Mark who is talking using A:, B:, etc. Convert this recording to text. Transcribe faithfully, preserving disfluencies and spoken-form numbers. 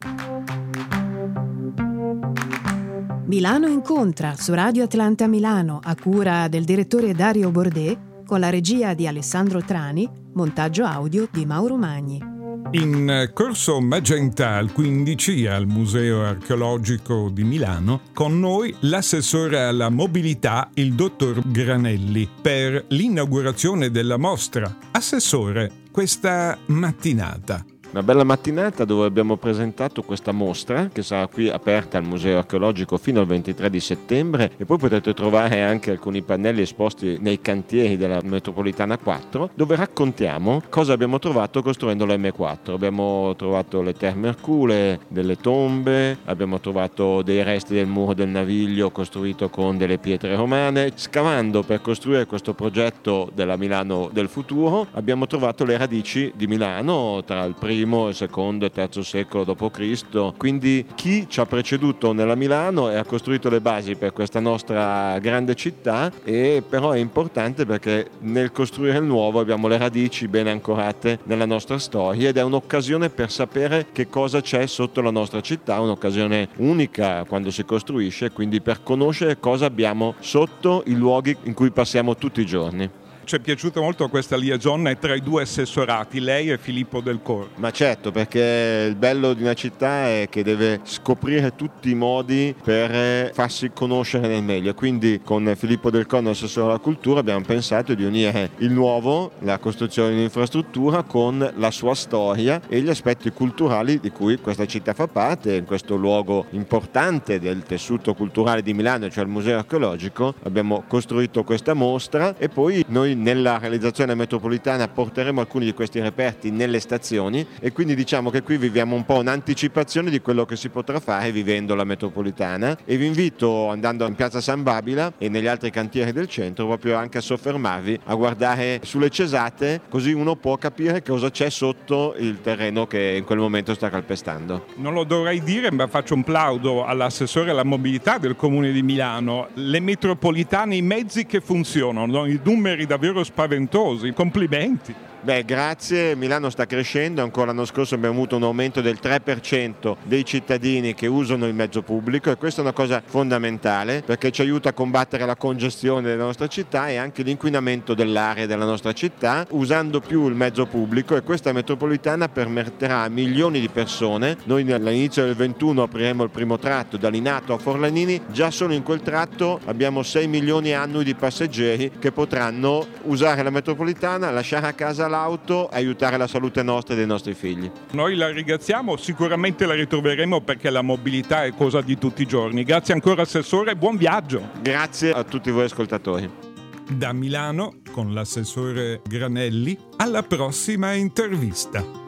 A: Milano incontra su Radio Atlante a Milano, a cura del direttore Dario Bordé, con la regia di Alessandro Trani, montaggio audio di Mauro Magni.
B: In Corso Magenta al quindici al Museo Archeologico di Milano, con noi l'assessore alla mobilità, il dottor Granelli, per l'inaugurazione della mostra. Assessore, questa mattinata.
C: Una bella mattinata dove abbiamo presentato questa mostra che sarà qui aperta al Museo Archeologico fino al ventitré di settembre, e poi potete trovare anche alcuni pannelli esposti nei cantieri della Metropolitana quattro, dove raccontiamo cosa abbiamo trovato costruendo la emme quattro. Abbiamo trovato le terme Ercule, delle tombe, abbiamo trovato dei resti del muro del Naviglio costruito con delle pietre romane. Scavando per costruire questo progetto della Milano del futuro abbiamo trovato le radici di Milano tra il primo il secondo e terzo secolo dopo Cristo, quindi chi ci ha preceduto nella Milano e ha costruito le basi per questa nostra grande città. E però è importante perché nel costruire il nuovo abbiamo le radici ben ancorate nella nostra storia, ed è un'occasione per sapere che cosa c'è sotto la nostra città, un'occasione unica quando si costruisce, quindi per conoscere cosa abbiamo sotto i luoghi in cui passiamo tutti i giorni.
B: Ci è piaciuta molto questa liaison tra i due assessorati, lei e Filippo Del Cor.
C: Ma certo, perché il bello di una città è che deve scoprire tutti i modi per farsi conoscere nel meglio. Quindi con Filippo Del Cor, assessore alla cultura, abbiamo pensato di unire il nuovo, la costruzione di un'infrastruttura, con la sua storia e gli aspetti culturali di cui questa città fa parte. In questo luogo importante del tessuto culturale di Milano, cioè il Museo Archeologico, abbiamo costruito questa mostra, e poi noi nella realizzazione metropolitana porteremo alcuni di questi reperti nelle stazioni, e quindi diciamo che qui viviamo un po' un'anticipazione di quello che si potrà fare vivendo la metropolitana. E vi invito, andando in piazza San Babila e negli altri cantieri del centro, proprio anche a soffermarvi a guardare sulle cesate, così uno può capire cosa c'è sotto il terreno che in quel momento sta calpestando.
B: Non lo dovrei dire, ma faccio un plaudo all'assessore alla mobilità del Comune di Milano. Le metropolitane, i mezzi che funzionano, i numeri davvero spaventosi, complimenti.
C: Beh, grazie, Milano sta crescendo, ancora l'anno scorso abbiamo avuto un aumento del tre per cento dei cittadini che usano il mezzo pubblico, e questa è una cosa fondamentale perché ci aiuta a combattere la congestione della nostra città e anche l'inquinamento dell'aria della nostra città, usando più il mezzo pubblico. E questa metropolitana permetterà a milioni di persone. Noi all'inizio del ventuno apriremo il primo tratto da Linato a Forlanini, già solo in quel tratto abbiamo sei milioni annui di passeggeri che potranno usare la metropolitana, lasciare a casa l'auto e aiutare la salute nostra e dei nostri figli.
B: Noi la ringraziamo, sicuramente la ritroveremo perché la mobilità è cosa di tutti i giorni. Grazie ancora assessore, buon viaggio.
C: Grazie a tutti voi ascoltatori.
B: Da Milano, con l'assessore Granelli, alla prossima intervista.